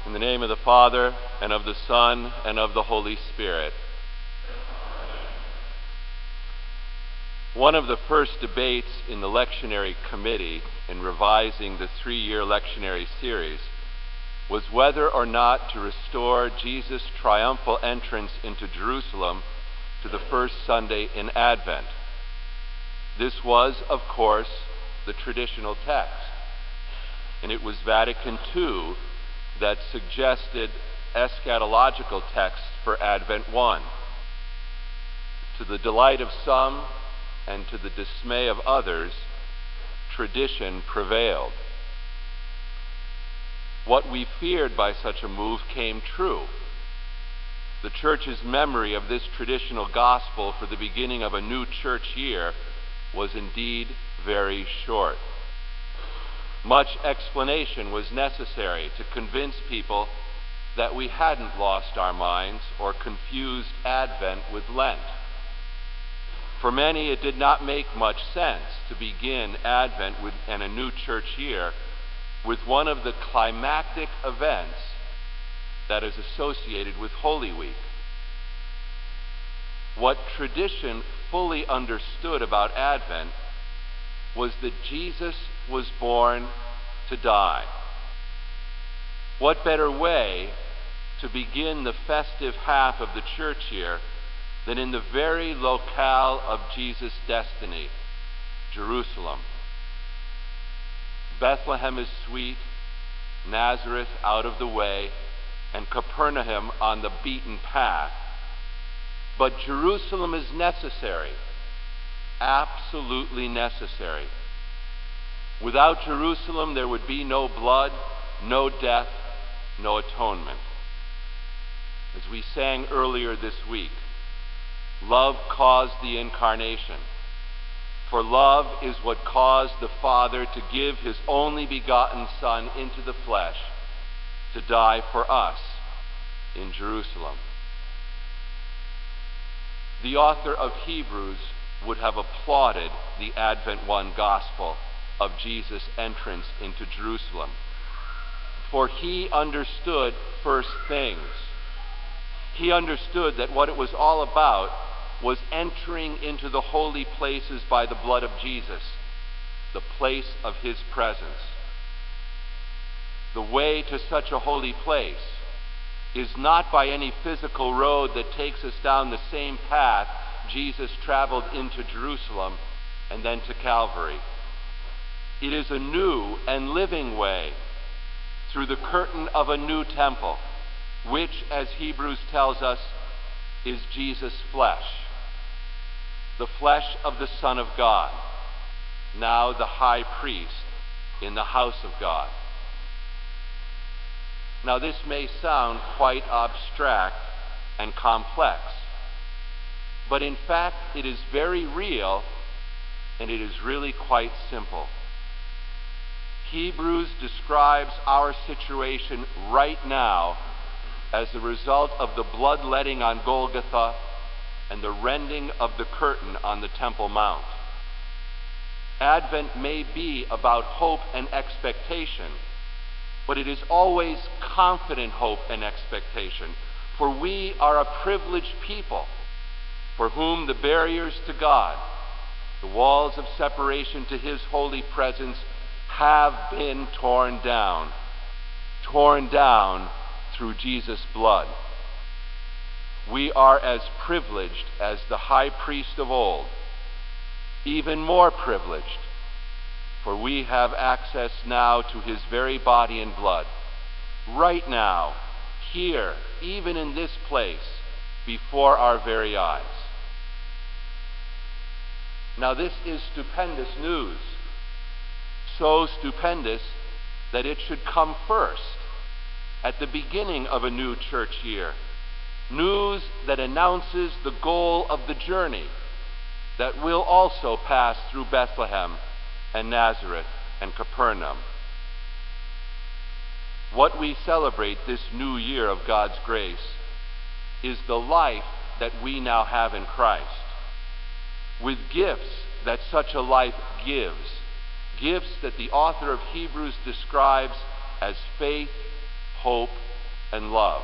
In the name of the Father, and of the Son, and of the Holy Spirit. One of the first debates in the lectionary committee in revising the 3-year lectionary series was whether or not to restore Jesus' triumphal entrance into Jerusalem to the first Sunday in Advent. This was, of course, the traditional text, and it was Vatican II that suggested eschatological texts for Advent 1. To the delight of some and to the dismay of others, tradition prevailed. What we feared by such a move came true. The Church's memory of this traditional gospel for the beginning of a new church year was indeed very short. Much explanation was necessary to convince people that we hadn't lost our minds or confused Advent with Lent. For many, it did not make much sense to begin Advent and a new church year with one of the climactic events that is associated with Holy Week. What tradition fully understood about Advent was that Jesus was born to die. What better way to begin the festive half of the church year than in the very locale of Jesus' destiny, Jerusalem? Bethlehem is sweet, Nazareth out of the way, and Capernaum on the beaten path. But Jerusalem is necessary, absolutely necessary. Without Jerusalem, there would be no blood, no death, no atonement. As we sang earlier this week, love caused the incarnation. For love is what caused the Father to give his only begotten Son into the flesh to die for us in Jerusalem. The author of Hebrews would have applauded the Advent 1 gospel of Jesus' entrance into Jerusalem, for he understood first things. He understood that what it was all about was entering into the holy places by the blood of Jesus, the place of his presence. The way to such a holy place is not by any physical road that takes us down the same path Jesus traveled into Jerusalem and then to Calvary. It is a new and living way through the curtain of a new temple, which, as Hebrews tells us, is Jesus' flesh, the flesh of the Son of God, now the high priest in the house of God. Now, this may sound quite abstract and complex, but in fact it is very real, and it is really quite simple. Hebrews describes our situation right now as the result of the bloodletting on Golgotha and the rending of the curtain on the Temple Mount. Advent may be about hope and expectation, but it is always confident hope and expectation, for we are a privileged people for whom the barriers to God, the walls of separation to his holy presence, have been torn down through Jesus' blood. We are as privileged as the high priest of old, even more privileged, for we have access now to his very body and blood, right now, here, even in this place, before our very eyes. Now, this is stupendous news, so stupendous that it should come first, at the beginning of a new church year. News that announces the goal of the journey that will also pass through Bethlehem and Nazareth and Capernaum. What we celebrate this new year of God's grace is the life that we now have in Christ, with gifts that such a life gives, gifts that the author of Hebrews describes as faith, hope, and love.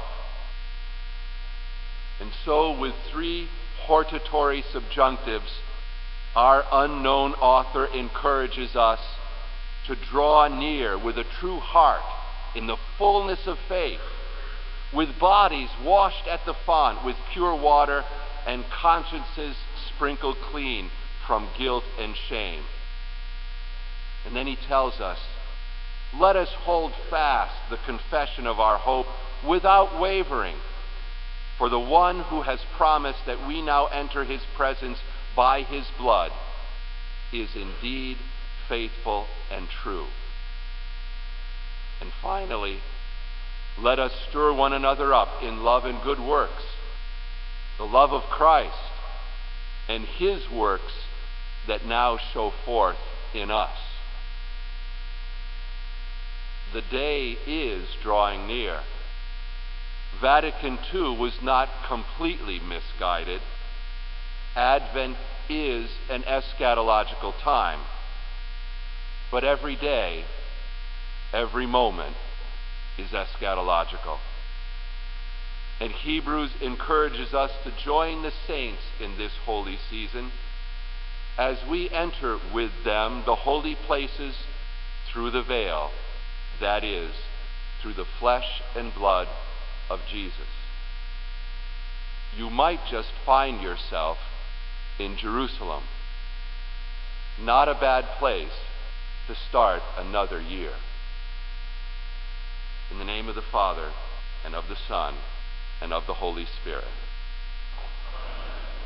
And so, with three hortatory subjunctives, our unknown author encourages us to draw near with a true heart in the fullness of faith, with bodies washed at the font with pure water and consciences sprinkled clean from guilt and shame. And then he tells us, let us hold fast the confession of our hope without wavering, for the one who has promised that we now enter his presence by his blood is indeed faithful and true. And finally, let us stir one another up in love and good works, the love of Christ and his works that now show forth in us. The day is drawing near. Vatican II was not completely misguided. Advent is an eschatological time. But every day, every moment is eschatological. And Hebrews encourages us to join the saints in this holy season as we enter with them the holy places through the veil, that is, through the flesh and blood of Jesus. You might just find yourself in Jerusalem. Not a bad place to start another year. In the name of the Father, and of the Son, and of the Holy Spirit.